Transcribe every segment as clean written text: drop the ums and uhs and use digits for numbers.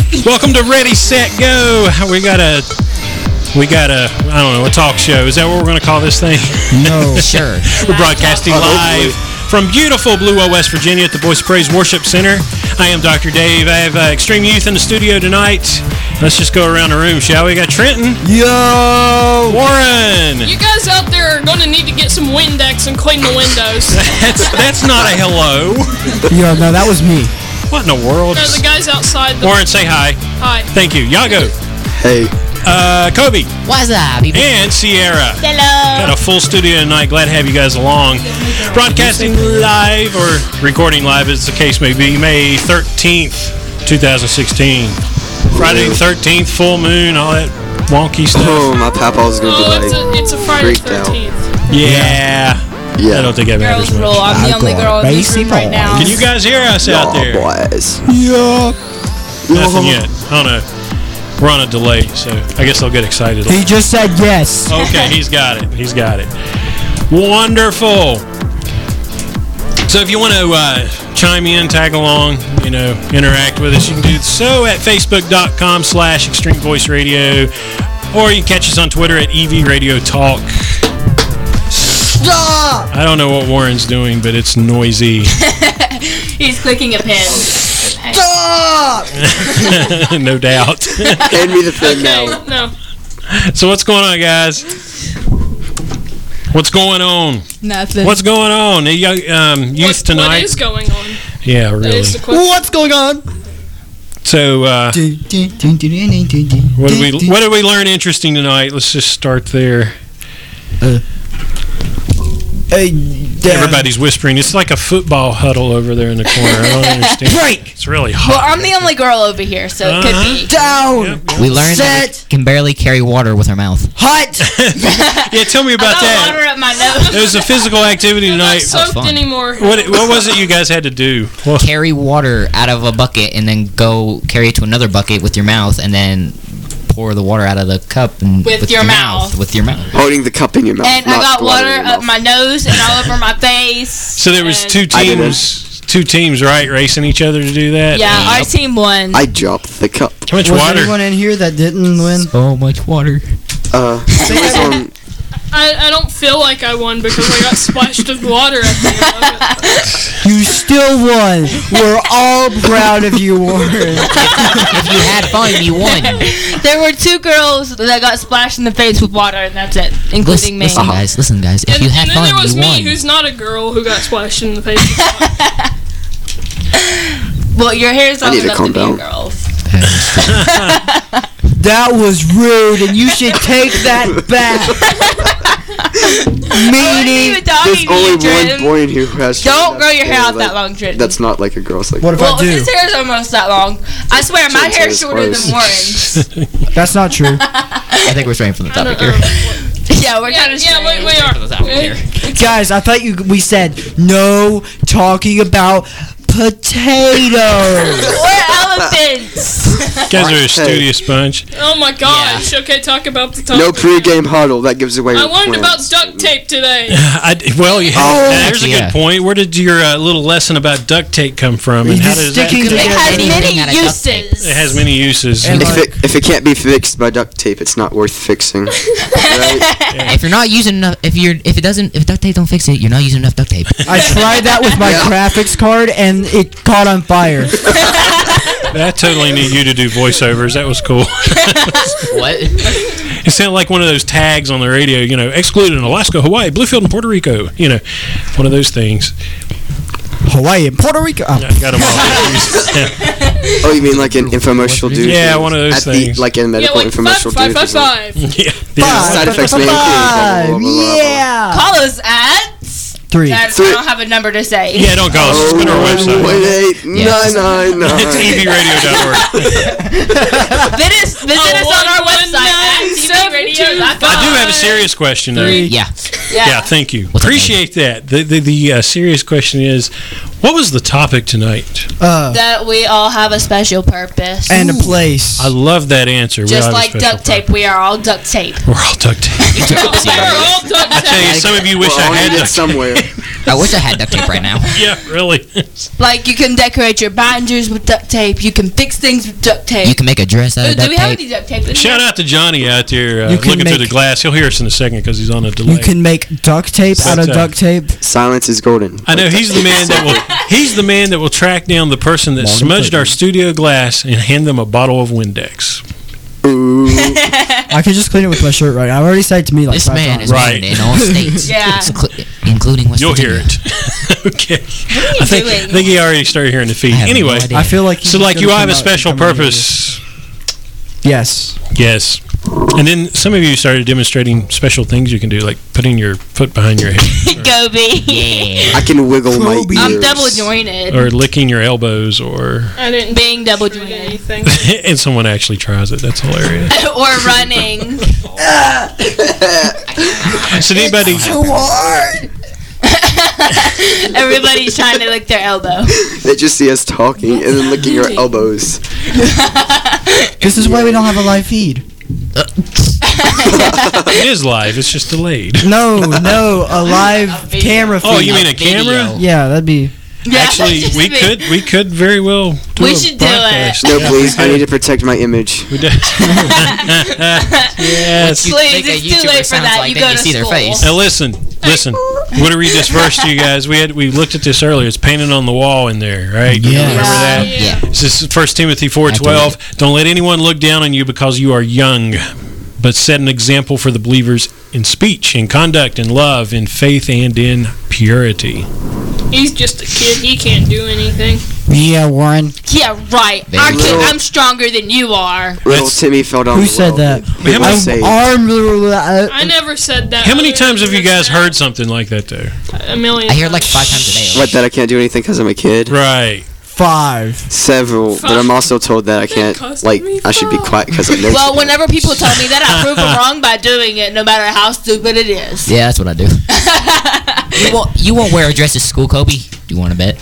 Welcome to Ready, Set, Go. We got a, I don't know, a talk show. Is that what we're going to call this thing? No. Sure. We're broadcasting live from beautiful Blue Well, West Virginia at the Voice of Praise Worship Center. I am Dr. Dave. I have Extreme Youth in the studio tonight. Let's just go around the room, shall we? We got Trenton. Yo! Warren. You guys out there are going to need to get some Windex and clean the windows. That's not a hello. Yo, no, that was me. What in the world? No, the guys outside. Warren, say hi. Hi. Thank you. Yago. Hey. Kobe. What's up, people? And Sierra. Hello. Got a full studio tonight. Glad to have you guys along. Broadcasting live, or recording live as the case may be, May 13th, 2016. Friday the 13th, full moon, all that wonky stuff. Oh, my papa's gonna be like, it's a Friday freaked out. 13th. Yeah. I don't think that matters Girls much. roll. I'm the only girl in this room right now. Can you guys hear us out there? boys. Yeah. Nothing yet. I don't know. We're on a delay, so I guess they'll get excited. He just said yes. Okay, he's got it. He's got it. Wonderful. So if you want to chime in, tag along, interact with us, you can do so at facebook.com/Extreme Voice Radio, or you can catch us on Twitter at EV Radio Talk. Stop! I don't know what Warren's doing, but it's noisy. He's clicking a pen. Stop! No doubt. Hand me the pen Okay, now. no. So what's going on, guys? What's going on? Nothing. What's going on? Youth tonight? What is going on? Yeah, That really. is the question. What's going on? So, what did we learn interesting tonight? Let's just start there. Everybody's whispering. It's like a football huddle over there in the corner. I don't understand. Break! It's really Well, hot. I'm the only girl over here, so it could be. Down! We learned that Set! we can barely carry water with our mouth. Hot! Yeah, tell me I about got that. water up my nose. It was a physical activity I'm not tonight. soaked fun. anymore. What was it you guys had to do? Well, Carry water out of a bucket and then go carry it to another bucket with your mouth and then pour the water out of the cup and With your mouth. With your mouth. Holding the cup in your mouth. And I not got the water in your up mouth. my nose and all over my face. so there was and- two I did teams. Two teams, right, racing each other to do that? Yeah, our team won. I dropped the cup. How much Was water? anyone in here that didn't win? So much water. It was on. I don't feel like I won because I got splashed with water at the end of it. You still won. We're all proud of you, Warren. If you had fun, you won. There were two girls that got splashed in the face with water, and that's it, including me. Listen, guys. If And, you had and then fun, there was you me, won. who's not a girl, who got splashed in the face. Well, your hair's I all need to up calm to be down. girls. That was rude, and you should take that back. I wasn't Meaning, even talking There's to only you, one Tristan. boy in here who has. Don't hair grow your that's hair out like- that long, Tristan. That's not like a girl's like. what if Well, I do? his hair's almost that long. I swear, my Tristan hair's is shorter close. than Warren's. That's not true. I think we're straying from the I don't topic know. here. Yeah, we're kind of we are. Guys, I thought we said no talking about potatoes. We're elephants. You guys are a studious bunch. Oh my gosh. Okay, talk about the topic. No pre-game huddle. That gives away. I your learned about plans. duct tape today. There's a actually, good yeah. point. Where did your little lesson about duct tape come from, and how does that? Sticking It together. has Anything many out of duct tape. uses. It has many uses. And If it can't be fixed by duct tape, it's not worth fixing. Right? If you're not using enough, if duct tape don't fix it, you're not using enough duct tape. I tried that with my Yeah. graphics card, and it caught on fire. That totally need you to do voiceovers. That was cool. What? It sounded like one of those tags on the radio, excluded in Alaska, Hawaii, Bluefield, and Puerto Rico. One of those things. Hawaii and Puerto Rico. Oh. I got them all confused. Oh, you mean like an infomercial dude? Yeah, one of those At things. like in a Yeah, medical like infomercial five, dude. five, who's like, 5. Yeah. Side effects may include. blah, blah, blah, blah, blah. Yeah. Call us at. 3. I don't have a number to say. Yeah, don't call us. Just go to our website. 1-8-999. It's evradio.org. Visit us on our website at tvradio.com. I do have a serious question, though. Yeah. Yeah, thank you. What's up, Appreciate that. The serious question is, What was the topic tonight? That we all have a special purpose. And a place. I love that answer. Just have a like special duct tape, we are all duct tape. We're all duct tape. We're all duct I tell you, tape. some of you wish We're I all had needed duct tape. somewhere. I wish I had duct tape right now. Yeah, really. Like you can decorate your binders with duct tape. You can fix things with duct tape. You can make a dress out of Do duct we have tape. any duct tape? In Shout here? out to Johnny out there You can looking through the make- glass. He'll hear us in a second because he's on a delay. You can make duct tape out of But, duct tape. Silence is golden. I know he's the man that will track down the person that Morning smudged our cookie. studio glass and hand them a bottle of Windex. Ooh. I can just clean it with my shirt right now. I already said it to me like This 5 man times. is Right. wanted in all states. Yeah. Including West You'll Virginia. hear it. Okay. What are you doing? I think he already started hearing the feed. I have no Anyway, idea. I feel like so he's like gonna you come have a out and special come in here. purpose. Yes. Yes. And then some of you started demonstrating special things you can do, like putting your foot behind your head Gobi. Yeah. I can wiggle my Kobe. ears. I'm double jointed. or licking your elbows or I didn't Being double do jointed. anything. and someone actually tries it. That's hilarious. Or running. So anybody Everybody's trying to lick their elbow. They just see us talking and then licking our elbows. This is why we don't have a live feed. it is live, it's just delayed. No, a live video. camera feed. Oh, you mean a Video. camera? Yeah, that'd be. Yeah, Actually, just we me. could very well do We a should do it. podcast. No, Yeah, please. we I need could. to protect my image. We do. Yes. You Please, make a it's too YouTuber late for sounds that. like You then go you to see their school. face. Now listen. I'm going to read this verse to you guys. We looked at this earlier. It's painted on the wall in there, right? You Yes. remember that? Yeah. This is 1 Timothy 4:12. Don't let anyone look down on you because you are young, but set an example for the believers in speech, in conduct, in love, in faith, and in purity. He's just a kid. He can't do anything. Yeah, Warren. Yeah, right. Very I'm stronger than you are. Little That's- Timmy fell down Who the said well. that? They were I'm saved. I never said that. How many other times have than you guys that. heard something like that, though? A million. I hear it like times. 5 times a day. What, that I can't do anything because I'm a kid? Right. 5. Several, but I'm also told that I can't, cost like, me I should be quiet because I'm nervous. Well, whenever people tell me that, I prove them wrong by doing it, no matter how stupid it is. Yeah, that's what I do. you won't wear a dress to school, Kobe? Do you want to bet?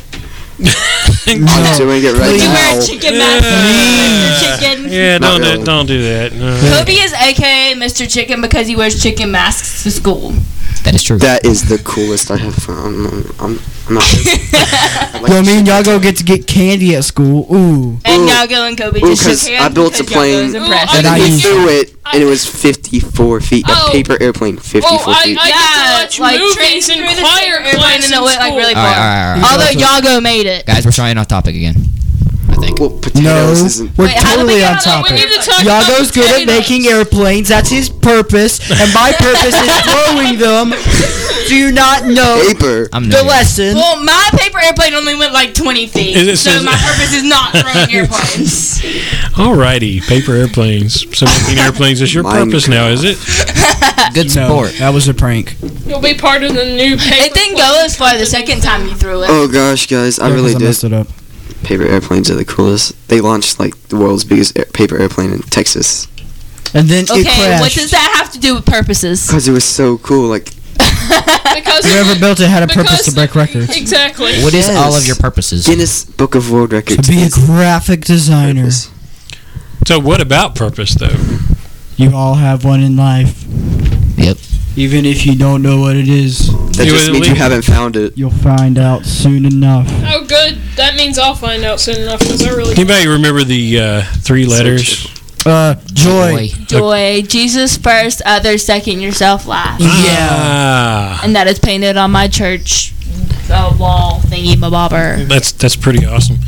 I'm doing it right Please. You wear a now. chicken mask, Mr. Chicken. Yeah, Not really. don't do that. No. Kobe is AKA Mr. Chicken because he wears chicken masks to school. That is true. That is the coolest I have. I'm not. Yo, me and Yago get to get candy at school. Ooh. And Ooh. Yago and Kobe Ooh, just shook 'cause hands. I built a because plane. Yago's Ooh, impressed. And I he used- threw it, and it was 54 feet. Oh. A paper airplane, 54 Oh, I feet. get to Yeah, watch like movies trains in through the choir airplane class and in it went like school. really All right, far. all right, all right. Although Yago made it. Guys, we're trying off topic again. I think. Well, No, potatoes isn't. we're Wait, how do we totally get on on that? topic. We need to talk about Yago's good at potatoes. making airplanes. That's his purpose. And my purpose is throwing them. Do you not know Paper. I'm the new. lesson? Well, my paper airplane only went like 20 feet. Is it- So is- my purpose is not throwing airplanes. Alrighty, paper airplanes. So making airplanes is your purpose now, is it? Good No, sport. that was a prank. You'll be part of the new paper. It didn't go as far the second time you threw it. Oh gosh, guys, I Yeah, really 'cause did. messed it up. Paper airplanes are the coolest. They launched like the world's biggest paper airplane in Texas And then it Okay, crashed. what does that have to do with purposes? because it was so cool. Like Because Whoever built it had a purpose because- to break records. Exactly. What is all Yes. of your purposes? Guinness Book of World To Records. be a It's graphic designer. purpose. So what about purpose, though? You all have one in life. Yep. Even if you don't know what it is, That You just would means you leave- haven't found it. you'll find out soon enough. Oh, good. That means I'll find out soon enough because I really. Anybody remember the 3 letters? Joy. Joy. Jesus first, others second, yourself last. Yeah. And that is painted on my church wall thingy mabobber. That's pretty awesome.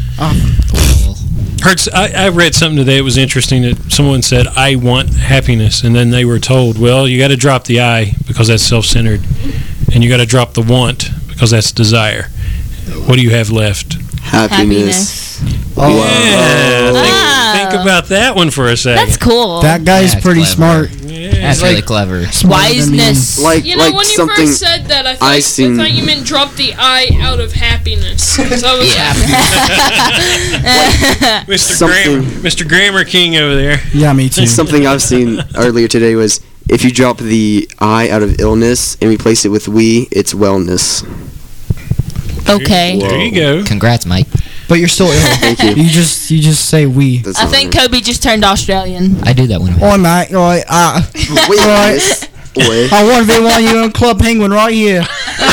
I read something today. It was interesting that someone said, "I want happiness," and then they were told, "Well, you got to drop the I because that's self-centered, and you got to drop the want because that's desire. What do you have left?" Happiness. Oh, Yeah, Oh. think about that one for a second. That's cool. that guy's That's pretty clever. smart. Yeah. That's really clever. Smarter than me. Wiseness. Like You know, like when you something. first said that, I I thought, seen- I thought you meant drop the I out of happiness. 'Cause I was Yeah. Mr. something- Mr. Grammar King over there. Yeah, me too. Something I've seen earlier today was if you drop the I out of illness and replace it with we, it's wellness. Okay. Whoa. There you go. Congrats, Mike. But you're still ill. Thank you. You just say we. That's I not think right. Kobe just turned Australian. I do that when I'm Oh mate, right, Wait, Right. miss. Wait. I want to be one of you in Club Penguin right here.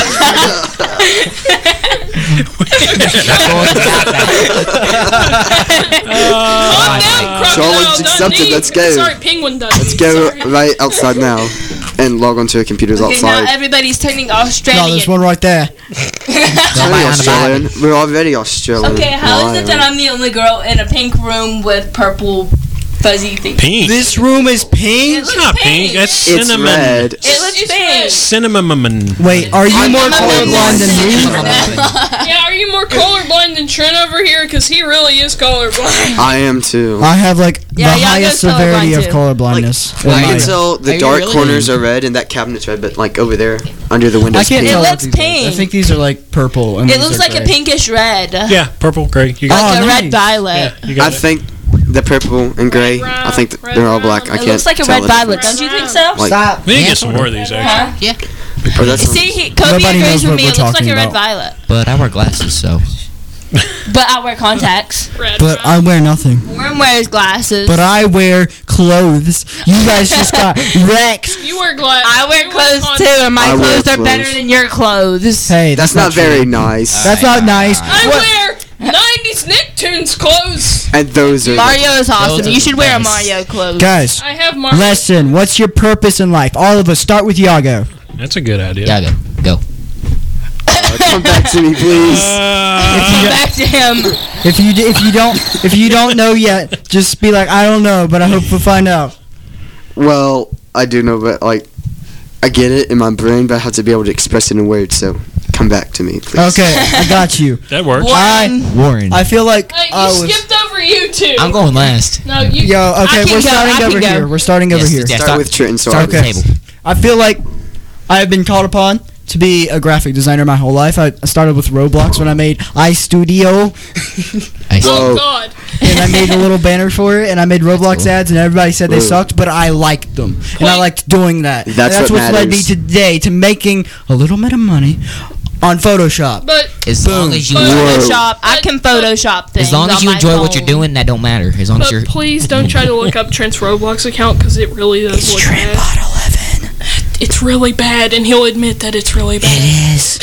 Calm down, Crocodile Challenge accepted, Dundee. let's go. Sorry, Penguin Dundee. Let's go Sorry. right outside now and log onto our computers Okay, now outside. everybody's turning No, Australian. there's one right there. We're Australian. We're already Australian. Okay, how is it that Why? I'm the only girl in a pink room with purple fuzzy things? Pink. This room is pink. It's not pink. That's It's cinnamon. red. It looks It's pink. red. Cinnamon. Wait, are you I'm more colorblind. colorblind than me? Yeah, are you more colorblind than Trent over here? Because he really is colorblind. I am too. I have like Yeah, the Yago's highest severity of colorblind, too. colorblindness. I in can my- tell Are the you dark really? corners are red and that cabinet's red, but like over there, under the windows. I can't pink. tell. It what looks these are. I pink. think these are like purple. And It these looks are like a gray. pinkish red. Yeah, purple, gray. You got Oh, Like a nice. red violet. Yeah, you got I it. think the purple and gray. Red I think brown, they're all red black. brown. I It can't looks like a tell red the violet, difference. don't you think so? Like- Stop. We need to Yeah, get some more of these, actually. Yeah. Oh, that's See, Kobe Nobody agrees knows with what me. we're It looks like talking a red about. violet. But I wear glasses, so. But I wear contacts. Red. But I wear nothing. Worm wears glasses. But I wear clothes. You guys just got wrecked. You wear glass. I wear you clothes con- too, and my I wear clothes are better clothes. than your clothes. Hey, That's not true. very nice. That's not nice. I What- wear 90s Nicktoons clothes. And those are. Mario is awesome. are You should wear a best. Mario clothes. Guys, I have Mario. lesson. What's your purpose in life? All of us. Start with Yago. That's a good idea. Yeah, go. Come back to me, please. Come back to him. If you don't know yet, just be like, I don't know, but I hope we'll find out. Well, I do know, but like, I get it in my brain, but I have to be able to express it in words. So, come back to me, please. Okay, I got you. That works. One. Warren. I feel like Hey, I you was. skipped over you two. I'm going last. No, you. Yo, okay, I can we're go, starting I can over go. here. We're starting over Yes, here. yeah. Start with Trenton. So Start Okay. with the table. I feel like I have been called upon to be a graphic designer my whole life. I started with Roblox when I made iStudio, I Oh Whoa. God. and I made a little banner for it, and I made Roblox cool. ads, and everybody said they Whoa. sucked, but I liked them, and I Wait. liked doing that. And That's what what's led me matters. today to making a little bit of money on Photoshop. But As long as you But- Photoshop. I But- can Photoshop things. as long as on you my enjoy what you're phone. doing, that don't matter. As long as you're please don't try to look up Trent's Roblox account because it really does look bad. Trendbot 11. It's really bad, and he'll admit that it's really bad. is.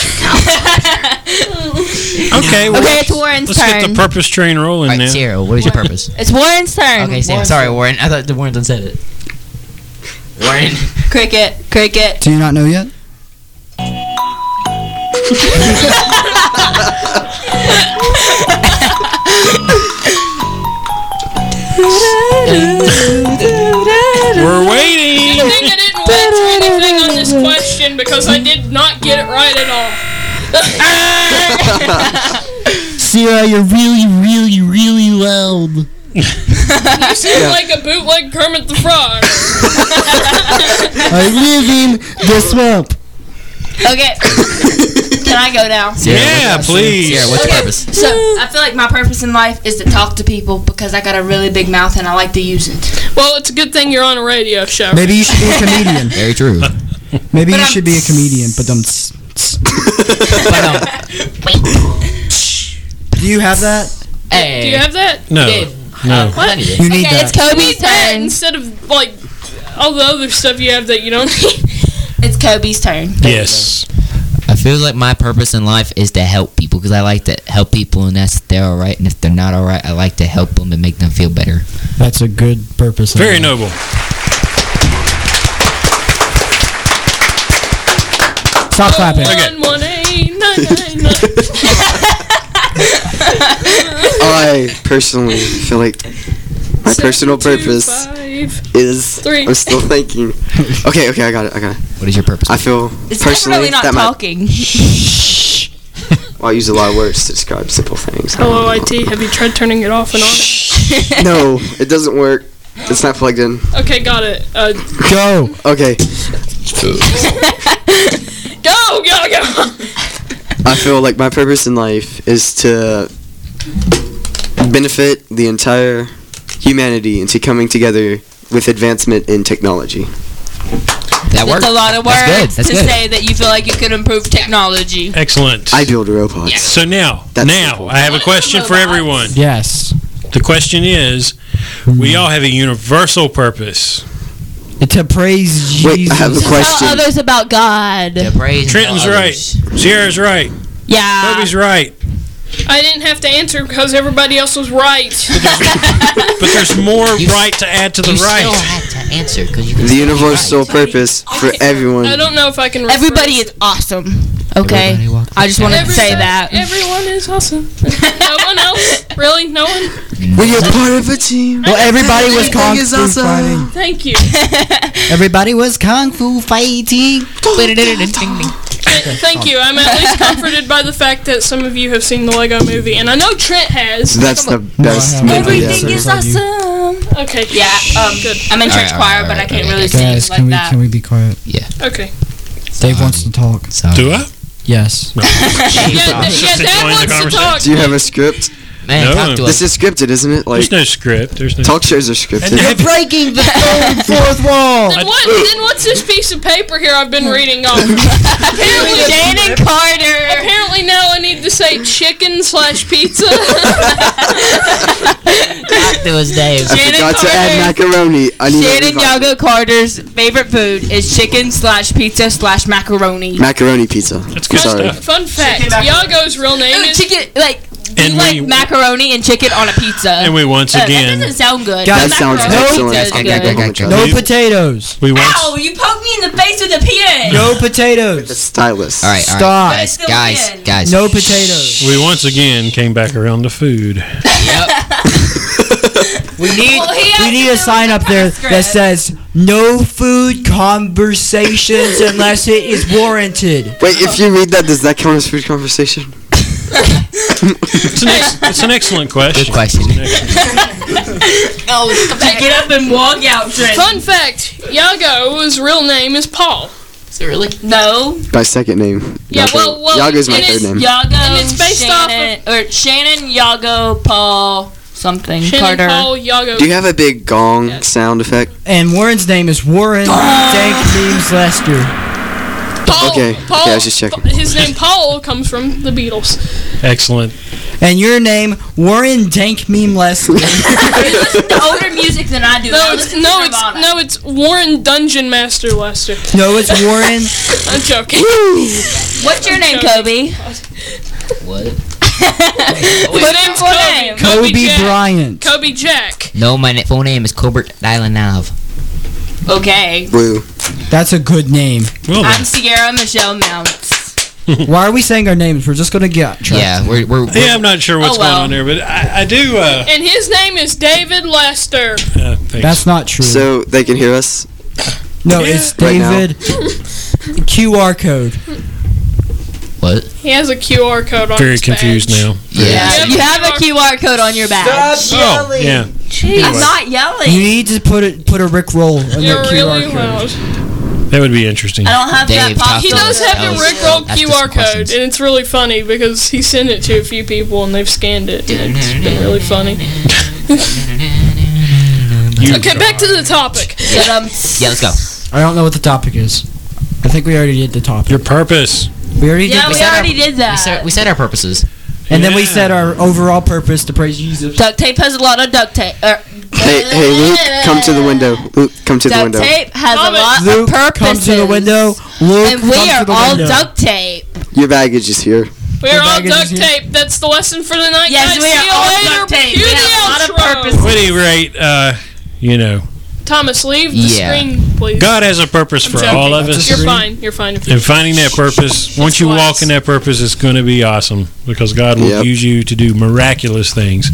Okay, well, Okay, it's Warren's let's get turn. the purpose train rolling Alright, now. Sierra, what is your purpose? It's Warren's turn. Okay, Sam. Sorry, Warren. I thought the Warren done said it. Warren. Cricket. Cricket. Do you not know yet? We're waiting. Good thing I didn't watch anything on this question because I did not get it right at all. Sierra, you're really, really, really loud. You seem like a bootleg Kermit the Frog. I live in the swamp. Okay. Can I go now? Sierra, Yeah, please. Sierra, what's your purpose? So I feel like my purpose in life is to talk to people because I got a really big mouth and I like to use it. Well, it's a good thing you're on a radio show. Maybe you should be a comedian. Very true. Maybe But you I'm- should be a comedian, but do you have that? Hey. Do you have that? No. No. What? You need Okay, that. it's Kobe's That turn. instead of like all the other stuff you have that you don't need. It's Kobe's turn. Yes. I feel like my purpose in life is to help people because I like to help people, and that's if they're all right, and if they're not all right, I like to help them and make them feel better. That's a good purpose. Very noble. Stop clapping. Okay. 11899. I personally feel like my personal purpose 725. is. Three. I'm still thinking. Okay, I got it. What is your purpose? I feel It's personally definitely not that my. talking. Well, I use a lot of words to describe simple things. Hello, IT. Have you tried turning it off and on? No, it doesn't work. It's not plugged in. Okay, got it. Go. Okay, Go. I feel like my purpose in life is to benefit the entire humanity into coming together with advancement in technology. That works. That's a lot of words That's good. to say that you feel like you could improve technology. Excellent. I build robots. So now That's simple. I have a question for everyone. Yes. The question is, we all have a universal purpose. To praise Jesus. Wait, I have a question. Tell others about God. To praise Trenton's and right. others. Sierra's right. Yeah. Kobe's right. I didn't have to answer because everybody else was right. But there's more right to add to the You right. still had to answer because you can The still be universal right. purpose for everyone. I don't know if I can. Everybody is awesome. Okay. Everybody walk I just the wanted to path. say that. Everyone is awesome. No one else? Really? No one? We are part of a team. Well, everybody was kung Everything is fu awesome. fighting. Thank you. Everybody was kung fu fighting. Thank you. I'm at least comforted by the fact that some of you have seen the Lego Movie, and I know Trent has. That's the best No, I haven't. movie Everything ever. is awesome. Okay. Yeah. Good. I'm in church Alright, choir, alright, but I can't alright, really Guys, sing like that. can we be quiet? Okay. Dave wants to talk. So, Do I? Yes. Yeah, Just Dad enjoying the wants to conversation. talk. Do you have a script? man, No. talk to This us. is scripted, isn't it? Like There's no script. There's no. talk shows are scripted. And have- Breaking the fourth wall. Then what's this piece of paper here I've been reading off? apparently, Shannon Carter. apparently now I need to say chicken/pizza. Talk to us, Dave. I Shannon forgot to add Carter. macaroni. I need Shannon everybody. Yago Carter's favorite food is chicken/pizza/macaroni. Macaroni pizza. That's good Sorry. stuff. Fun fact: Yago's real name is. Chicken, like, do And you like we- macaroni and chicken on a pizza? And we once That again, doesn't sound good. Guys, That sounds Macaroni excellent. pizza is Okay, good. okay, okay. No potatoes. we once. Ow, you poked me in the face with a pen. No The potatoes. stylist. All right, Stop. But it's still guys, in. guys. No potatoes. We once again came back around to food. Yep. We need Well, he has we need to a do sign the up there script. that says no food conversations unless it is warranted. Wait, if you read that, does that count as food conversation? It's an excellent question. Good question. Oh, pick it up and walk out, Trent. Fun fact: Yago's real name is Paul. Is it really? No. My second name. Yeah, Yago. well, Yago's my it third is name. Yago, And it's based off Shannon, or Shannon, Yago, Paul, something, Shannon Carter. Paul Yago. Do you have a big gong Yes. sound effect? And Warren's name is Warren Dank Memes Lester. Paul, Okay, Paul, okay, I was just checking. His name Paul comes from the Beatles. Excellent. And your name, Warren Dank Meme Lester. You listen to older music than I do. No, I it's listen to no, Nirvana. it's Warren Dungeon Master Lester. No, it's Warren. I'm joking. What's your name, Kobe? What? His name's full Kobe. name? Kobe Jack. Bryant. Kobe Jack. No, my full name is Colbert Dylanov. Okay. Blue. That's a good name. Well I'm then. Sierra Michelle Mounts. Why are we saying our names? We're just gonna get trapped. Yeah, we're Yeah, I'm not sure what's Oh, well. going on there, but I do. And his name is David Lester. Thanks. That's not true. So they can hear us? No, it's Right now. David. QR code. what? He has a QR code on very his confused badge. now. Yeah. You have a QR code on your badge. Oh, yeah. I'm not yelling. You need to put a Rick roll on You're that QR really code. loud. That would be interesting. I don't have Dave, that talk pop. He to does us. have That the was- Rickroll ask us QR some code, questions. and it's really funny because he sent it to a few people and they've scanned it. And it's been really funny. Okay, back to the topic. Yeah, let's go. I don't know what the topic is. I think we already did the topic. Your purpose. We already Yeah, did. we said our- already did that. We said our purposes. And then we Yeah. said our overall purpose to praise Jesus. Duct tape has a lot of duct tape. Hey, Luke, come to the window. Luke, come to the Duct window. tape has a Thomas. lot Luke, of purposes. come to the window. Luke, And we come are to the all window. duct tape. Your baggage is here. We're all baggage is duct here. tape. That's the lesson for the night. Yes, guys. we See are you all later. duct tape. Cue We the have a lot of outro. purpose. At any rate, you know, Thomas, leave the Yeah. screen, please. God has a purpose for joking. all of us. You're fine. You're fine. And finding that purpose, once you wise. walk in that purpose, it's going to be awesome because God will Yep. use you to do miraculous things.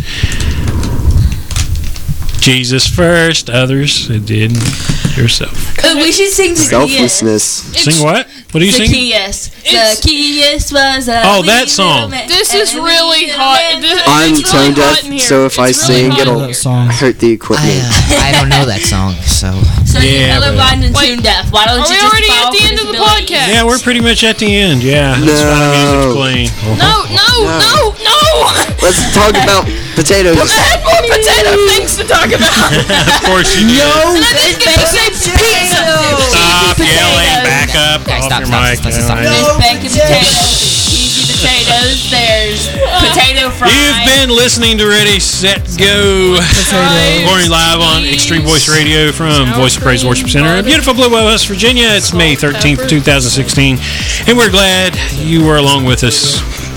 Jesus first, others, and then yourself. We should sing Zacchaeus. Selflessness. Sing what? What are you singing? Zacchaeus. It's- Zacchaeus was a Oh, wee that song. little man. This is really hot. This, I'm it's really tone deaf, hot in here. so if I It's really sing, hot in it'll- That here. song. Hurt the equipment. I don't know that song, so. So Yeah, you're but- colorblind and Wait, tune deaf. Why don't are you we just already file at the for end of the disability? podcast? Yeah, we're pretty much at the end. Yeah, that's why the music's playing. No, no, no, no! Let's talk about potatoes. I had more potato things to talk about. Of course you do. No, And I didn't get to say pizza. Stop yelling. Back up. Guys, Off stop, your stop, mic. stop, stop, stop. There's bacon potatoes, cheesy potatoes, there's potato fries. You've been listening to Ready, Set, Go. Recording live on Extreme Voice Radio from Voice of Praise Worship Center in beautiful Blue Well, West Virginia. It's May 13th, 2016, and we're glad you were along with us.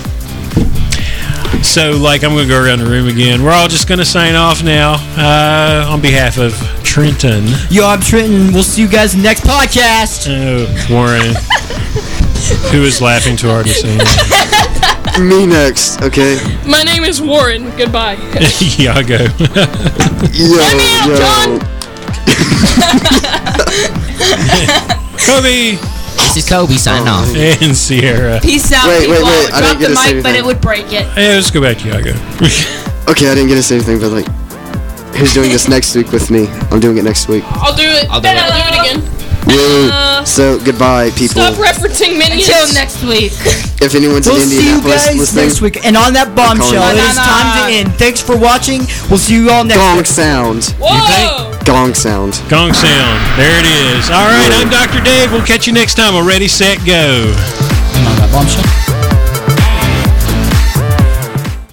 So, I'm going to go around the room again. We're all just going to sign off now on behalf of Trenton. Yo, I'm Trenton. We'll see you guys next podcast. Oh, Warren, who is laughing too hard to say that. Me next, okay? My name is Warren. Goodbye. Iago. Yo. Kobe This is Kobe signing off. and Sierra. Peace out, Wait, people. wait, I Drop didn't get the to say mic, but anything. it would break it. Hey, let's go back to Iago. Okay, I didn't get to say anything, but who's doing this next week with me? I'm doing it next week. I'll do it. I'll do it. I'll do it again. Woo. So goodbye, people. Stop referencing minions. Until next week. If anyone's We'll in see you Indianapolis guys listening, next week. And on that bombshell, calling it you. is time to end. Thanks for watching. We'll see you all next gong week. sound. Whoa! Gong sound. Gong sound. There it is. All right, I'm Dr. Dave. We'll catch you next time on Ready, Set, Go. And on that bombshell.